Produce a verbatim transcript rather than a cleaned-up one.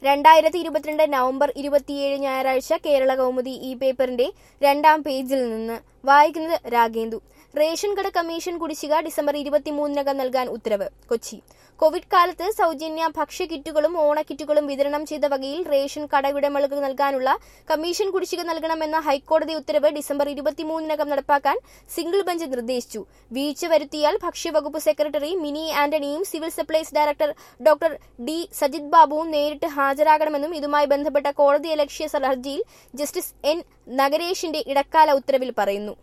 രണ്ടായിരത്തി ഇരുപത്തിരണ്ട് നവംബർ ഇരുപത്തിയേഴ് ഞായറാഴ്ച കേരള കൗമുദി ഈ പേപ്പറിന്റെ രണ്ടാം പേജിൽ നിന്ന് വായിക്കുന്നത് രാഗേന്ദു. റേഷൻ കട കമ്മീഷൻ കുടിശ്ശിക ഡിസംബർ ഇരുപത്തിമൂന്നിനകം നൽകാൻ ഉത്തരവ്. കൊച്ചി. കോവിഡ് കാലത്ത് സൗജന്യ ഭക്ഷ്യക്കിറ്റുകളും ഓണക്കിറ്റുകളും വിതരണം ചെയ്ത വകയിൽ റേഷൻ കടയുടമകൾക്ക് നൽകാനുള്ള കമ്മീഷൻ കുടിശ്ശിക നൽകണമെന്ന ഹൈക്കോടതി ഉത്തരവ് ഡിസംബർ ഇരുപത്തിമൂന്നിനകം നടപ്പാക്കാൻ സിംഗിൾ ബെഞ്ച് നിർദ്ദേശിച്ചു. വീഴ്ച വരുത്തിയാൽ ഭക്ഷ്യവകുപ്പ് സെക്രട്ടറി മിനി ആന്റണിയും civil supplies director doctor D Sajith ബാബുവും നേരിട്ട് ഹാജരാകണമെന്നും ഇതുമായി ബന്ധപ്പെട്ട കോടതിയലക്ഷ്യ ഹർജിയിൽ ജസ്റ്റിസ് എൻ നഗരേഷിന്റെ ഇടക്കാല ഉത്തരവിൽ പറയുന്നു.